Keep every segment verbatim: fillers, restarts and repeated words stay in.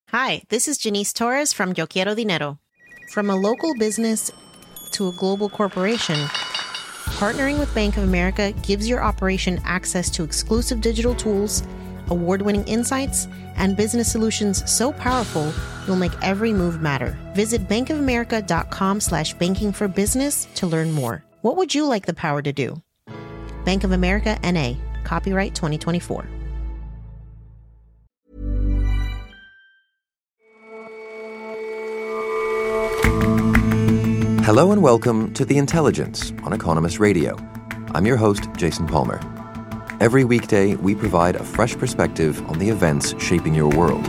Hi, this is Janice Torres from Yo Quiero Dinero. From a local business to a global corporation, partnering with Bank of America gives your operation access to exclusive digital tools, award-winning insights, and business solutions so powerful you'll make every move matter. Visit bankofamerica.com slash banking for business to learn more. What would you like the power to do? Bank of America, N A. Copyright twenty twenty-four. Hello and welcome to The Intelligence on Economist Radio. I'm your host, Jason Palmer. Every weekday, we provide a fresh perspective on the events shaping your world.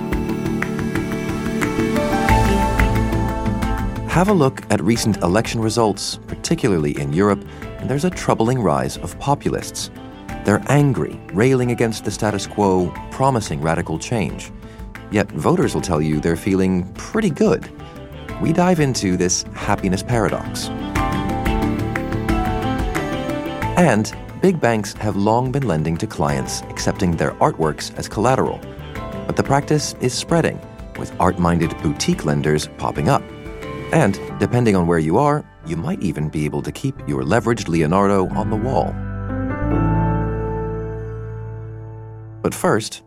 Have a look at recent election results, particularly in Europe, and there's a troubling rise of populists. They're angry, railing against the status quo, promising radical change. Yet voters will tell you they're feeling pretty good. We dive into this happiness paradox. And big banks have long been lending to clients accepting their artworks as collateral. But the practice is spreading, with art-minded boutique lenders popping up. And depending on where you are, you might even be able to keep your leveraged Leonardo on the wall. But first,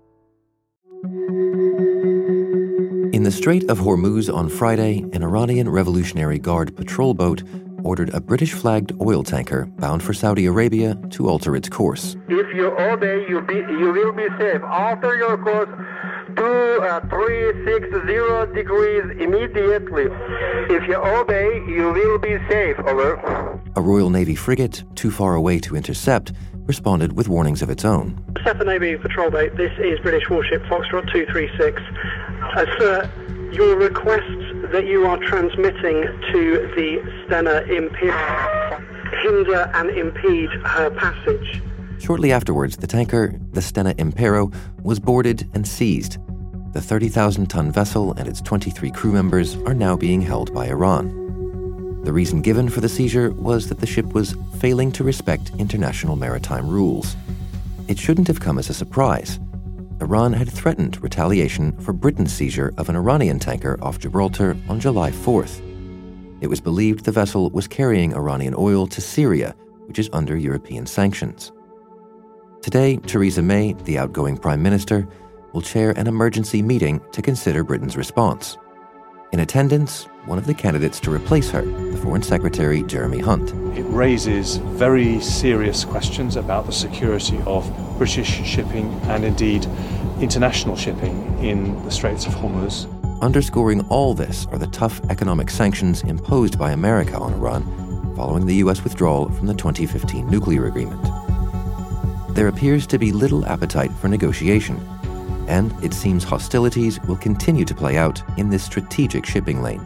in the Strait of Hormuz on Friday, an Iranian Revolutionary Guard patrol boat ordered a British-flagged oil tanker bound for Saudi Arabia to alter its course. If you obey, you, be, you will be safe. Alter your course to uh, three six zero degrees immediately. If you obey, you will be safe. Over. A Royal Navy frigate, too far away to intercept, responded with warnings of its own. Stefan Navy patrol boat, this is British warship Foxtrot two three six. Uh, sir, your request that you are transmitting to the Stena Imperial hinder and impede her passage. Shortly afterwards, the tanker, the Stena Impero, was boarded and seized. The thirty thousand ton vessel and its twenty-three crew members are now being held by Iran. The reason given for the seizure was that the ship was failing to respect international maritime rules. It shouldn't have come as a surprise. Iran had threatened retaliation for Britain's seizure of an Iranian tanker off Gibraltar on July fourth. It was believed the vessel was carrying Iranian oil to Syria, which is under European sanctions. Today, Theresa May, the outgoing Prime Minister, will chair an emergency meeting to consider Britain's response. In attendance, one of the candidates to replace her, the Foreign Secretary Jeremy Hunt. It raises very serious questions about the security of British shipping and indeed international shipping in the Straits of Hormuz. Underscoring all this are the tough economic sanctions imposed by America on Iran following the U S withdrawal from the twenty fifteen nuclear agreement. There appears to be little appetite for negotiation, and it seems hostilities will continue to play out in this strategic shipping lane.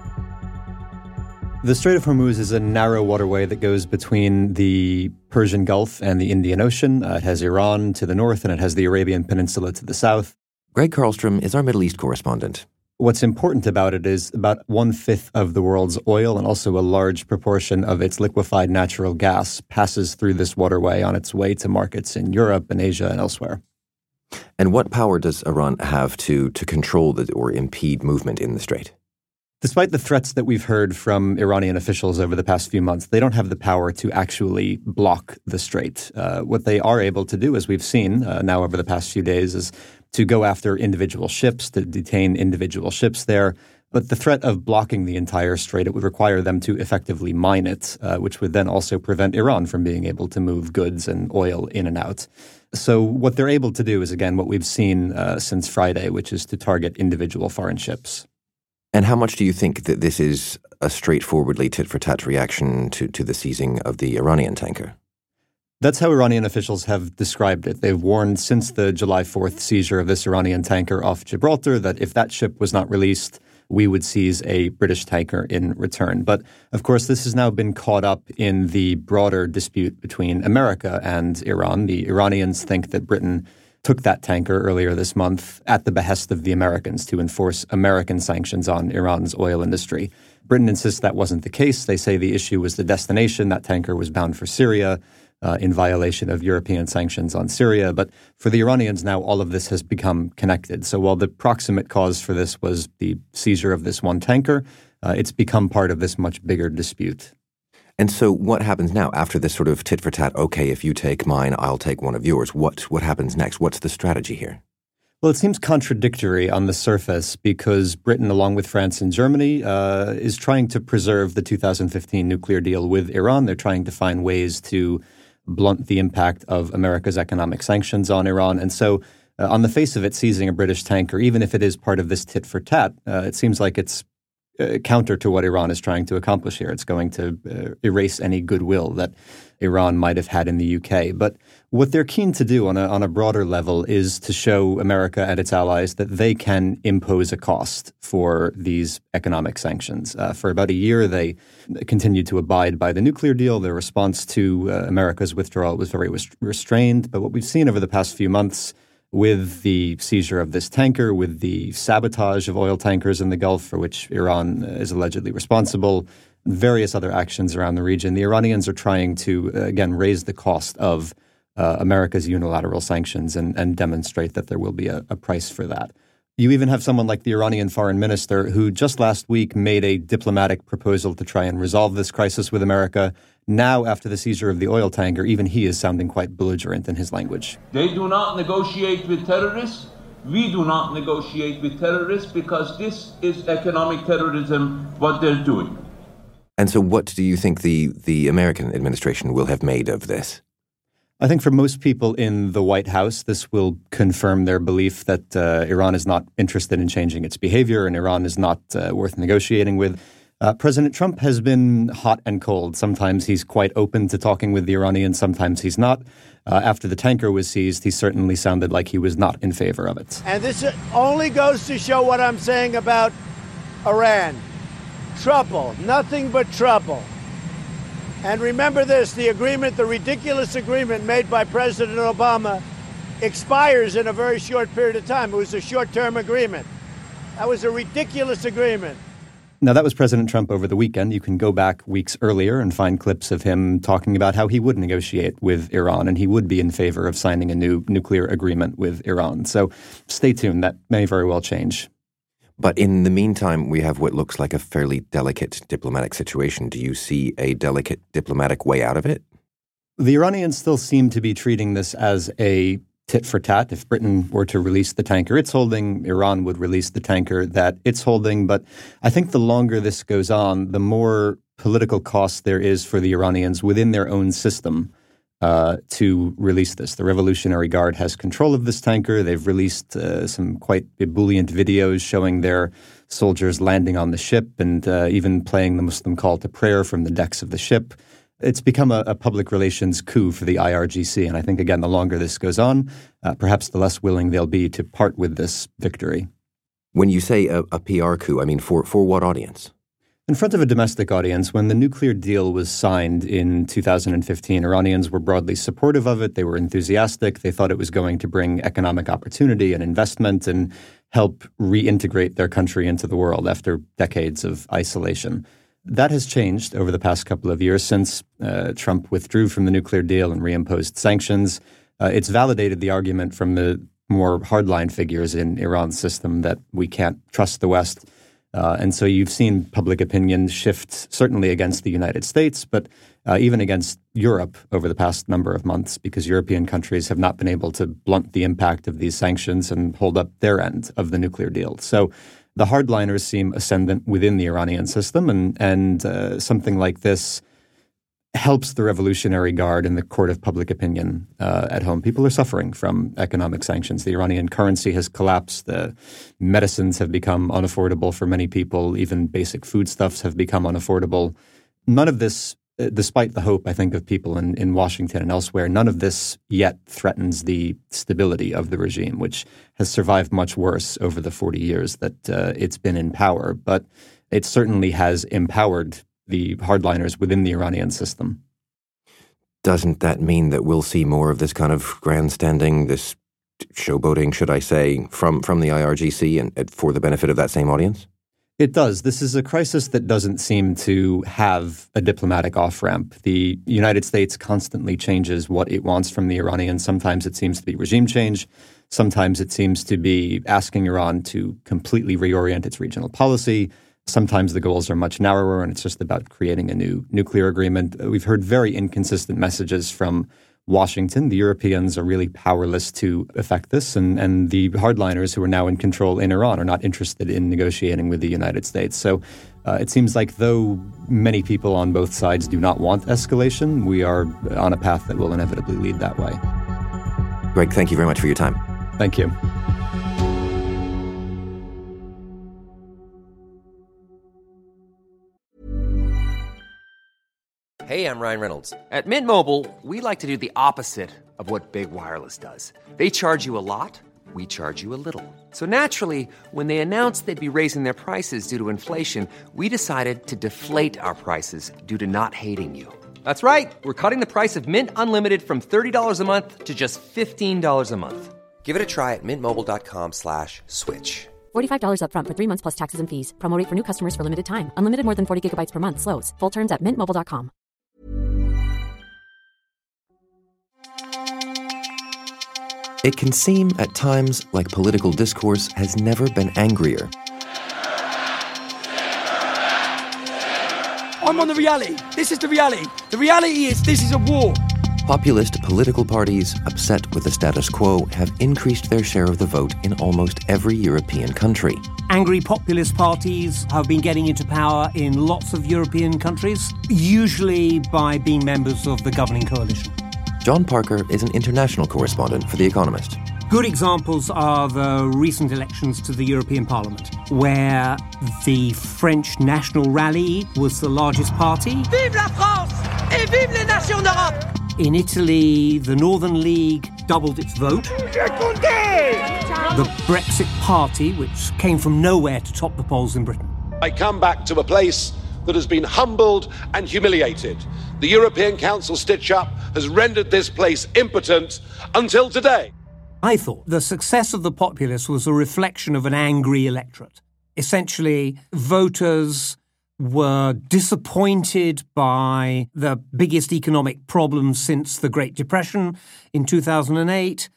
The Strait of Hormuz is a narrow waterway that goes between the Persian Gulf and the Indian Ocean. Uh, it has Iran to the north and it has the Arabian Peninsula to the south. Greg Karlstrom is our Middle East correspondent. What's important about it is about one-fifth of the world's oil and also a large proportion of its liquefied natural gas passes through this waterway on its way to markets in Europe and Asia and elsewhere. And what power does Iran have to, to control the, or impede movement in the strait? Despite the threats that we've heard from Iranian officials over the past few months, they don't have the power to actually block the strait. Uh, what they are able to do, as we've seen uh, now over the past few days, is to go after individual ships, to detain individual ships there. But the threat of blocking the entire strait, it would require them to effectively mine it, uh, which would then also prevent Iran from being able to move goods and oil in and out. So what they're able to do is, again, what we've seen uh, since Friday, which is to target individual foreign ships. And how much do you think that this is a straightforwardly tit-for-tat reaction to, to the seizing of the Iranian tanker? That's how Iranian officials have described it. They've warned since the July fourth seizure of this Iranian tanker off Gibraltar that if that ship was not released, we would seize a British tanker in return. But, of course, this has now been caught up in the broader dispute between America and Iran. The Iranians think that Britain took that tanker earlier this month at the behest of the Americans to enforce American sanctions on Iran's oil industry. Britain insists that wasn't the case. They say the issue was the destination. That tanker was bound for Syria. uh, in violation of European sanctions on Syria. But for the Iranians now, all of this has become connected. So while the proximate cause for this was the seizure of this one tanker, uh, it's become part of this much bigger dispute. And so what happens now after this sort of tit for tat, okay, if you take mine, I'll take one of yours? What what happens next? What's the strategy here? Well, it seems contradictory on the surface because Britain, along with France and Germany, uh, is trying to preserve the two thousand fifteen nuclear deal with Iran. They're trying to find ways to blunt the impact of America's economic sanctions on Iran. And so uh, on the face of it, seizing a British tanker, even if it is part of this tit for tat, uh, it seems like it's Uh, counter to what Iran is trying to accomplish here. It's going to uh, erase any goodwill that Iran might have had in the U K. But what they're keen to do on a, on a broader level is to show America and its allies that they can impose a cost for these economic sanctions. Uh, for about a year, they continued to abide by the nuclear deal. Their response to uh, America's withdrawal was very rest- restrained. But what we've seen over the past few months with the seizure of this tanker, with the sabotage of oil tankers in the Gulf, for which Iran is allegedly responsible, various other actions around the region, the Iranians are trying to, uh, again, raise the cost of uh, America's unilateral sanctions and, and demonstrate that there will be a, a price for that. You even have someone like the Iranian foreign minister who just last week made a diplomatic proposal to try and resolve this crisis with America. Now, after the seizure of the oil tanker, even he is sounding quite belligerent in his language. They do not negotiate with terrorists. We do not negotiate with terrorists because this is economic terrorism, what they're doing. And so what do you think the, the American administration will have made of this? I think for most people in the White House, this will confirm their belief that uh, Iran is not interested in changing its behavior and Iran is not uh, worth negotiating with. Uh, President Trump has been hot and cold. Sometimes he's quite open to talking with the Iranians, sometimes he's not. Uh, after the tanker was seized, he certainly sounded like he was not in favor of it. And this only goes to show what I'm saying about Iran. Trouble, nothing but trouble. And remember this, the agreement, the ridiculous agreement made by President Obama expires in a very short period of time. It was a short-term agreement. That was a ridiculous agreement. Now, that was President Trump over the weekend. You can go back weeks earlier and find clips of him talking about how he would negotiate with Iran and he would be in favor of signing a new nuclear agreement with Iran. So stay tuned. That may very well change. But in the meantime, we have what looks like a fairly delicate diplomatic situation. Do you see a delicate diplomatic way out of it? The Iranians still seem to be treating this as a tit for tat. If Britain were to release the tanker it's holding, Iran would release the tanker that it's holding. But I think the longer this goes on, the more political cost there is for the Iranians within their own system uh, to release this. The Revolutionary Guard has control of this tanker. They've released uh, some quite ebullient videos showing their soldiers landing on the ship and uh, even playing the Muslim call to prayer from the decks of the ship. It's become a, a public relations coup for the I R G C. And I think, again, the longer this goes on, uh, perhaps the less willing they'll be to part with this victory. When you say a, a P R coup, I mean, for, for what audience? In front of a domestic audience, when the nuclear deal was signed in two thousand fifteen, Iranians were broadly supportive of it. They were enthusiastic. They thought it was going to bring economic opportunity and investment and help reintegrate their country into the world after decades of isolation. That has changed over the past couple of years since uh, Trump withdrew from the nuclear deal and reimposed sanctions. Uh, it's validated the argument from the more hardline figures in Iran's system that we can't trust the West. Uh, and so you've seen public opinion shift certainly against the United States, but uh, even against Europe over the past number of months because European countries have not been able to blunt the impact of these sanctions and hold up their end of the nuclear deal. So the hardliners seem ascendant within the Iranian system, and, and uh, something like this helps the Revolutionary Guard in the court of public opinion uh, at home. People are suffering from economic sanctions. The Iranian currency has collapsed. The medicines have become unaffordable for many people. Even basic foodstuffs have become unaffordable. None of this, despite the hope, I think, of people in, in Washington and elsewhere, none of this yet threatens the stability of the regime, which has survived much worse over the forty years that uh, it's been in power. But it certainly has empowered the hardliners within the Iranian system. Doesn't that mean that we'll see more of this kind of grandstanding, this showboating, should I say, from, from the I R G C and for the benefit of that same audience? It does. This is a crisis that doesn't seem to have a diplomatic off-ramp. The United States constantly changes what it wants from the Iranians. Sometimes it seems to be regime change. Sometimes it seems to be asking Iran to completely reorient its regional policy. Sometimes the goals are much narrower and it's just about creating a new nuclear agreement. We've heard very inconsistent messages from Washington. The Europeans are really powerless to affect this, and, and the hardliners who are now in control in Iran are not interested in negotiating with the United States. So uh, it seems like though many people on both sides do not want escalation, we are on a path that will inevitably lead that way. Greg, thank you very much for your time. Thank you. Hey, I'm Ryan Reynolds. At Mint Mobile, we like to do the opposite of what Big Wireless does. They charge you a lot, we charge you a little. So naturally, when they announced they'd be raising their prices due to inflation, we decided to deflate our prices due to not hating you. That's right. We're cutting the price of Mint Unlimited from thirty dollars a month to just fifteen dollars a month. Give it a try at mintmobile.com slash switch. forty-five dollars up front for three months plus taxes and fees. Promo rate for new customers for limited time. Unlimited more than forty gigabytes per month slows. Full terms at mint mobile dot com. It can seem at times like political discourse has never been angrier. I'm on the reality. This is the reality. The reality is this is a war. Populist political parties, upset with the status quo, have increased their share of the vote in almost every European country. Angry populist parties have been getting into power in lots of European countries, usually by being members of the governing coalition. John Parker is an international correspondent for The Economist. Good examples are the recent elections to the European Parliament, where the French National Rally was the largest party. Vive la France et vive les nations d'Europe! In Italy, the Northern League doubled its vote. The Brexit Party, which came from nowhere to top the polls in Britain. I come back to a place that has been humbled and humiliated. The European Council stitch-up has rendered this place impotent until today. I thought the success of the populists was a reflection of an angry electorate. Essentially, voters were disappointed by the biggest economic problem since the Great Depression in two thousand eight,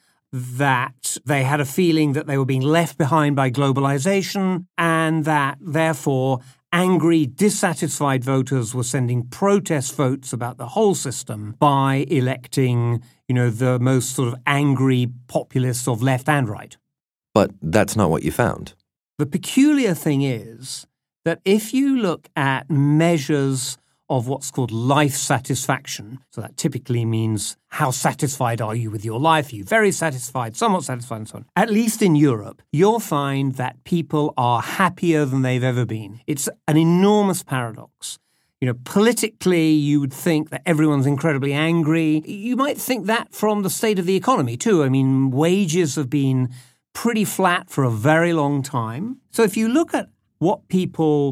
that they had a feeling that they were being left behind by globalization, and that, therefore, angry, dissatisfied voters were sending protest votes about the whole system by electing, you know, the most sort of angry populists of left and right. But that's not what you found. The peculiar thing is that if you look at measures of what's called life satisfaction, so that typically means how satisfied are you with your life? Are you very satisfied, somewhat satisfied, and so on? At least in Europe, you'll find that people are happier than they've ever been. It's an enormous paradox. You know, politically, you would think that everyone's incredibly angry. You might think that from the state of the economy, too. I mean, wages have been pretty flat for a very long time. So if you look at what people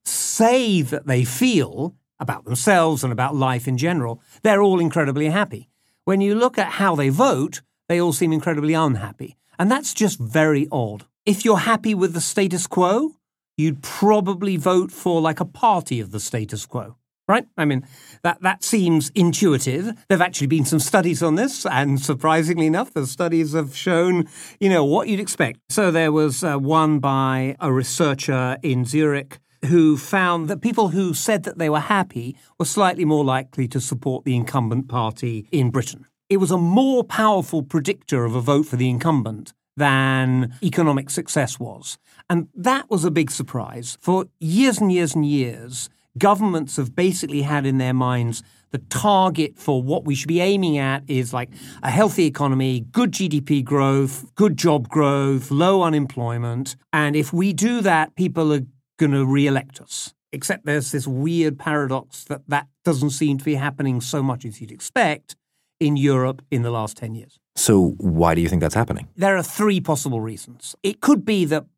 say that they feel about themselves and about life in general, they're all incredibly happy. When you look at how they vote, they all seem incredibly unhappy. And that's just very odd. If you're happy with the status quo, you'd probably vote for like a party of the status quo, right? I mean, that, that seems intuitive. There've actually been some studies on this, and surprisingly enough, the studies have shown, you know, what you'd expect. So there was uh, one by a researcher in Zurich who found that people who said that they were happy were slightly more likely to support the incumbent party in Britain. It was a more powerful predictor of a vote for the incumbent than economic success was. And that was a big surprise. For years and years and years, governments have basically had in their minds the target for what we should be aiming at is like a healthy economy, good G D P growth, good job growth, low unemployment. And if we do that, people are going to re-elect us. Except there's this weird paradox that that doesn't seem to be happening so much as you'd expect in Europe in the last ten years. So why do you think that's happening? There are three possible reasons. It could be that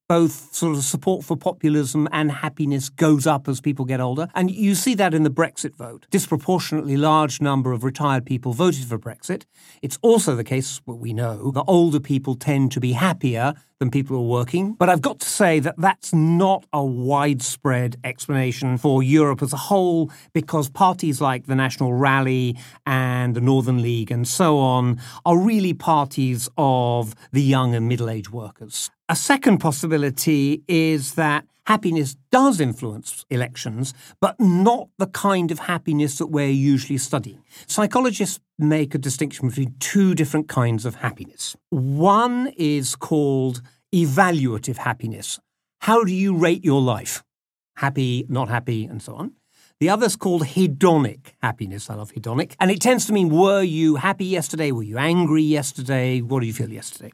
both sort of support for populism and happiness goes up as people get older. And you see that in the Brexit vote. Disproportionately large number of retired people voted for Brexit. It's also the case, what we know, that older people tend to be happier than people who are working. But I've got to say that that's not a widespread explanation for Europe as a whole, because parties like the National Rally and the Northern League and so on are really parties of the young and middle-aged workers. A second possibility is that happiness does influence elections, but not the kind of happiness that we're usually studying. Psychologists make a distinction between two different kinds of happiness. One is called evaluative happiness. How do you rate your life? Happy, not happy, and so on. The other is called hedonic happiness. I love hedonic. And it tends to mean, were you happy yesterday? Were you angry yesterday? What did you feel yesterday?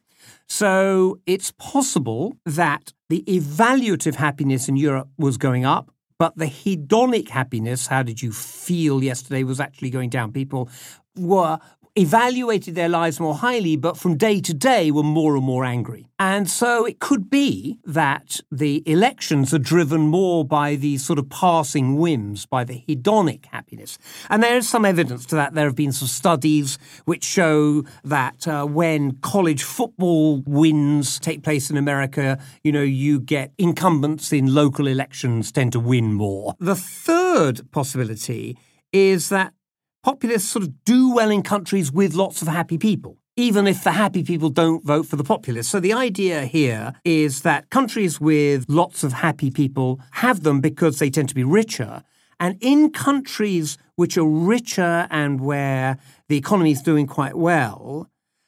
So it's possible that the evaluative happiness in Europe was going up, but the hedonic happiness, how did you feel yesterday, was actually going down. People were evaluated their lives more highly, but from day to day were more and more angry. And so it could be that the elections are driven more by these sort of passing whims, by the hedonic happiness. And there is some evidence to that. There have been some studies which show that uh, when college football wins take place in America, you know, you get incumbents in local elections tend to win more. The third possibility is that populists sort of do well in countries with lots of happy people, even if the happy people don't vote for the populists. So the idea here is that countries with lots of happy people have them because they tend to be richer. And in countries which are richer and where the economy is doing quite well,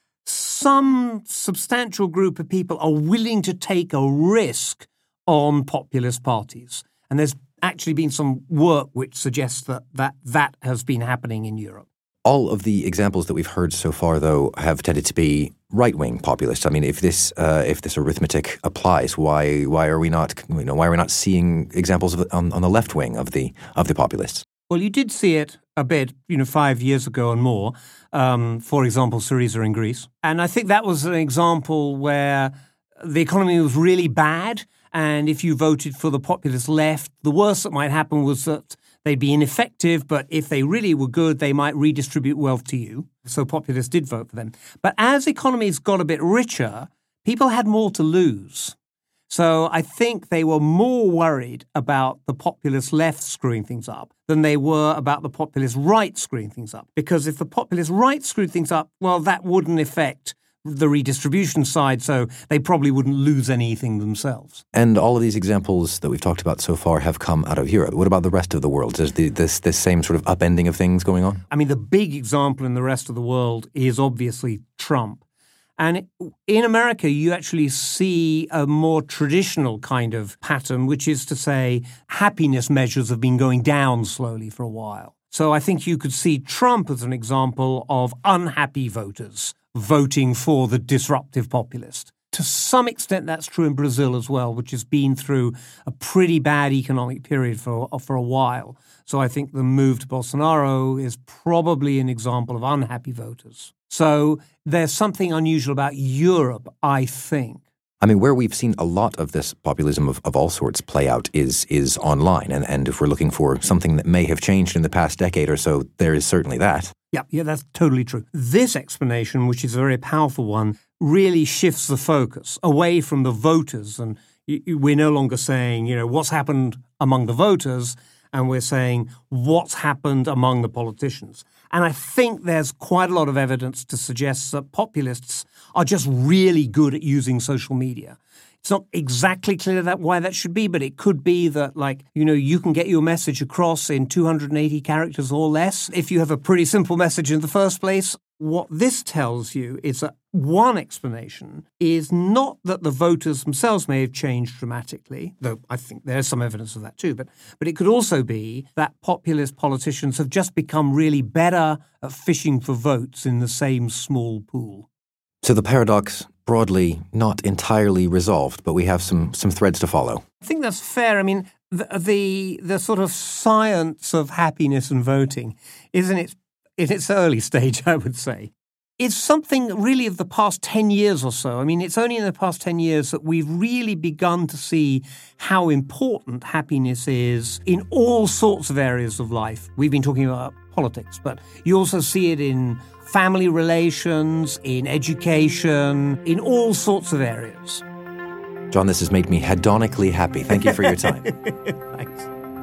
some substantial group of people are willing to take a risk on populist parties. And there's actually been some work which suggests that, that that has been happening in Europe. All of the examples that we've heard so far, though, have tended to be right-wing populists. I mean, if this uh, if this arithmetic applies, why why are we not you know why are we not seeing examples of on, on the left wing of the of the populists? Well, you did see it a bit, you know, five years ago and more. Um, for example, Syriza in Greece, and I think that was an example where the economy was really bad. And if you voted for the populist left, the worst that might happen was that they'd be ineffective, but if they really were good, they might redistribute wealth to you. So populists did vote for them. But as economies got a bit richer, people had more to lose. So I think they were more worried about the populist left screwing things up than they were about the populist right screwing things up. Because if the populist right screwed things up, well, that wouldn't affect the redistribution side, so they probably wouldn't lose anything themselves. And all of these examples that we've talked about so far have come out of Europe. What about the rest of the world? Is the, this this same sort of upending of things going on? I mean, the big example in the rest of the world is obviously Trump. And in America, you actually see a more traditional kind of pattern, which is to say happiness measures have been going down slowly for a while. So I think you could see Trump as an example of unhappy voters voting for the disruptive populist. To some extent, that's true in Brazil as well, which has been through a pretty bad economic period for, for a while. So I think the move to Bolsonaro is probably an example of unhappy voters. So there's something unusual about Europe, I think. I mean, where we've seen a lot of this populism of, of all sorts play out is is online. And, and if we're looking for something that may have changed in the past decade or so, there is certainly that. Yeah, yeah, that's totally true. This explanation, which is a very powerful one, really shifts the focus away from the voters. And we're no longer saying, you know, what's happened among the voters, and we're saying what's happened among the politicians. And I think there's quite a lot of evidence to suggest that populists are just really good at using social media. It's not exactly clear that why that should be, but it could be that, like, you know, you can get your message across in two hundred eighty characters or less if you have a pretty simple message in the first place. What this tells you is that one explanation is not that the voters themselves may have changed dramatically, though I think there's some evidence of that too, but, but it could also be that populist politicians have just become really better at fishing for votes in the same small pool. So the paradox, broadly, not entirely resolved, but we have some some threads to follow. I think that's fair. I mean, the the, the sort of science of happiness and voting is in its, in its early stage, I would say. It's something really of the past ten years or so. I mean, it's only in the past ten years that we've really begun to see how important happiness is in all sorts of areas of life. We've been talking about politics, but you also see it in family relations, in education, in all sorts of areas. John, this has made me hedonically happy. Thank you for your time. Thanks.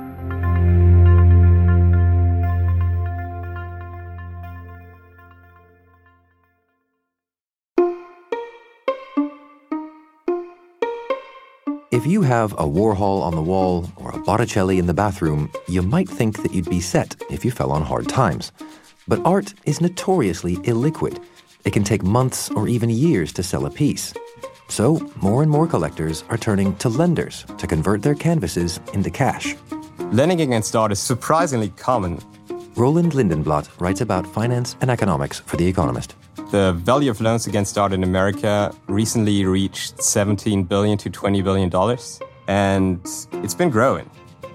If you have a Warhol on the wall or a Botticelli in the bathroom, you might think that you'd be set if you fell on hard times. But art is notoriously illiquid. It can take months or even years to sell a piece. So more and more collectors are turning to lenders to convert their canvases into cash. Lending against art is surprisingly common. Roland Lindenblatt writes about finance and economics for The Economist. The value of loans against art in America recently reached seventeen billion dollars to twenty billion dollars, and it's been growing.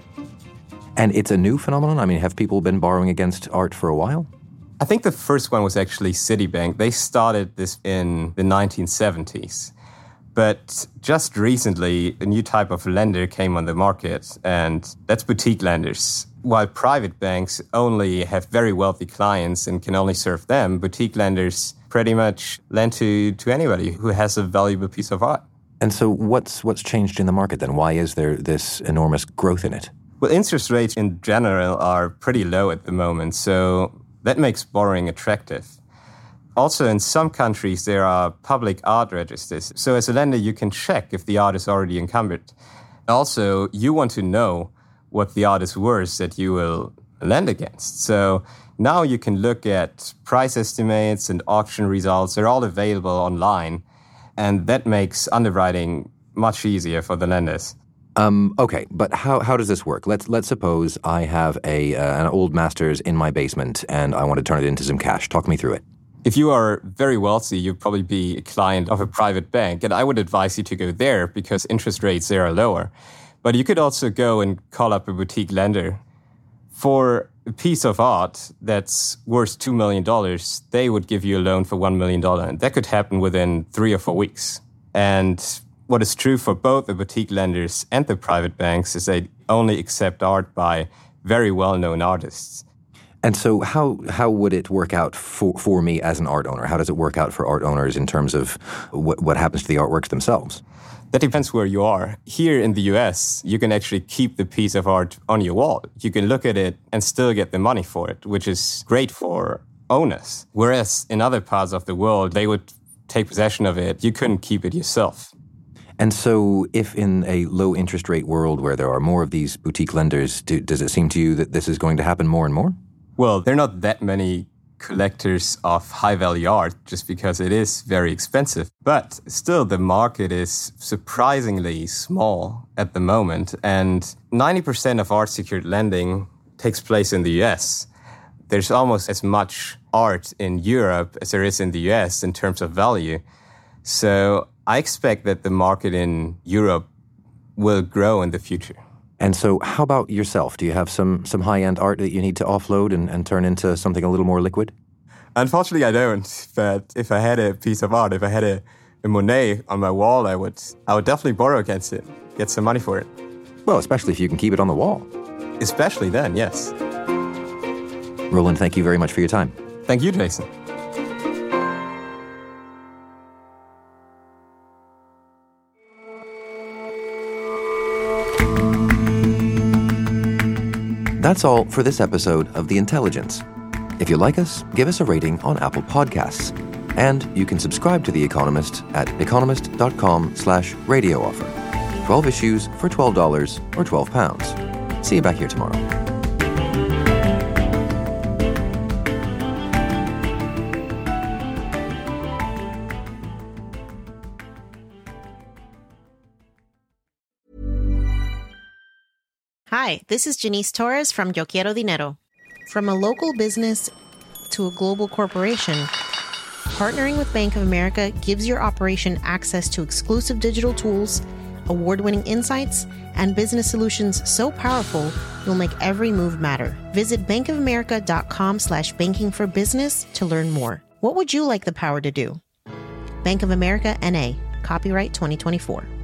And it's a new phenomenon? I mean, have people been borrowing against art for a while? I think the first one was actually Citibank. They started this in the nineteen seventies. But just recently, a new type of lender came on the market, and that's boutique lenders. While private banks only have very wealthy clients and can only serve them, boutique lenders pretty much lend to, to anybody who has a valuable piece of art. And so what's what's changed in the market then? Why is there this enormous growth in it? Well, interest rates in general are pretty low at the moment, so that makes borrowing attractive. Also, in some countries, there are public art registers. So as a lender, you can check if the art is already encumbered. Also, you want to know what the art is worth that you will lend against. So now you can look at price estimates and auction results. They're all available online. And that makes underwriting much easier for the lenders. Um, okay, but how how does this work? Let's let's suppose I have a uh, an old Masters in my basement and I want to turn it into some cash. Talk me through it. If you are very wealthy, you'd probably be a client of a private bank, and I would advise you to go there because interest rates there are lower. But you could also go and call up a boutique lender. For a piece of art that's worth two million dollars, they would give you a loan for one million dollars, and that could happen within three or four weeks. And what is true for both the boutique lenders and the private banks is they only accept art by very well-known artists. And so how how would it work out for, for me as an art owner? How does it work out for art owners in terms of what, what happens to the artworks themselves? That depends where you are. Here in the U S, you can actually keep the piece of art on your wall. You can look at it and still get the money for it, which is great for owners. Whereas in other parts of the world, they would take possession of it. You couldn't keep it yourself. And so if in a low interest rate world where there are more of these boutique lenders, do, does it seem to you that this is going to happen more and more? Well, there are not that many collectors of high-value art just because it is very expensive. But still, the market is surprisingly small at the moment, and ninety percent of art-secured lending takes place in the U S. There's almost as much art in Europe as there is in the U S in terms of value. So I expect that the market in Europe will grow in the future. And so how about yourself? Do you have some some high-end art that you need to offload and, and turn into something a little more liquid? Unfortunately, I don't. But if I had a piece of art, if I had a, a Monet on my wall, I would I would definitely borrow against it, get some money for it. Well, especially if you can keep it on the wall. Especially then, yes. Roland, thank you very much for your time. Thank you, Jason. That's all for this episode of The Intelligence. If you like us, give us a rating on Apple Podcasts. And you can subscribe to The Economist at economist.com slash radio offer. twelve issues for twelve dollars or twelve pounds. See you back here tomorrow. Hi, this is Janice Torres from Yo Quiero Dinero. From a local business to a global corporation, partnering with Bank of America gives your operation access to exclusive digital tools, award-winning insights, and business solutions so powerful you'll make every move matter. Visit bankofamerica.com slash banking for business to learn more. What would you like the power to do? Bank of America, N A, copyright twenty twenty-four.